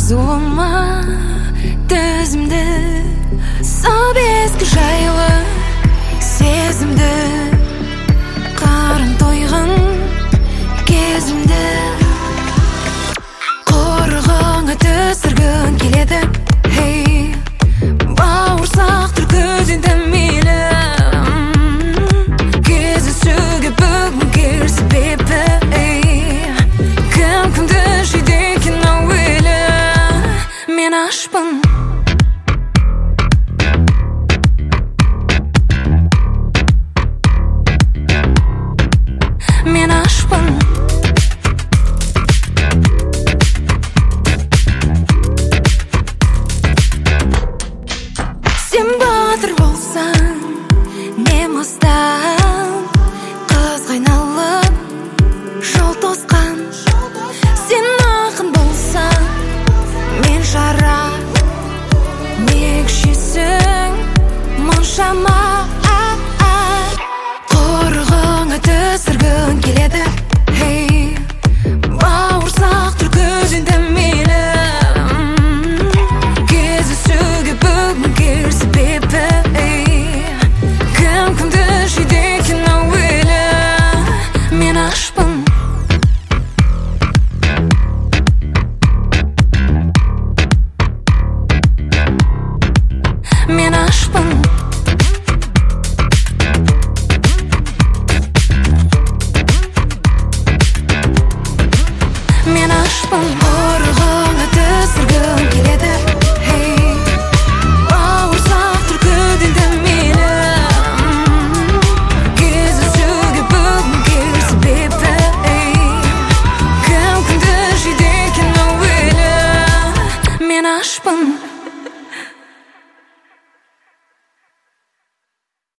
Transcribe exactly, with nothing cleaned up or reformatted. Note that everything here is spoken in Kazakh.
Арзуыма төзімді сап ескі жайлы сезімді қарын тойған кезімді құрығыңа түсіргін келеді. Hey, бауырсақ түркіден дәмелі кездесуге бүгін кел себебі кім кімді жейді екен әуелі. Мен ашпын, мен ашпын. Сен батыр болсаң, не мастан қыз қайналып жол тосқан. Сен ақын болсаң, мен шара, не күшесің мұншама. Құрығыңа түсіргін келеді. Hey, бауырсақ түркіден дәмелі кездесуге бүгін кел себебі кім кімді жейді екен әуелі. Мен ашпын, мен ашпын. Мен ашпын, құрығыңа түсіргім келеді. Hey, бауырсақ түркіден дәмелі кездесуге бүгін кел себебі кім кімді жейді екен әуелі. Мен ашпын.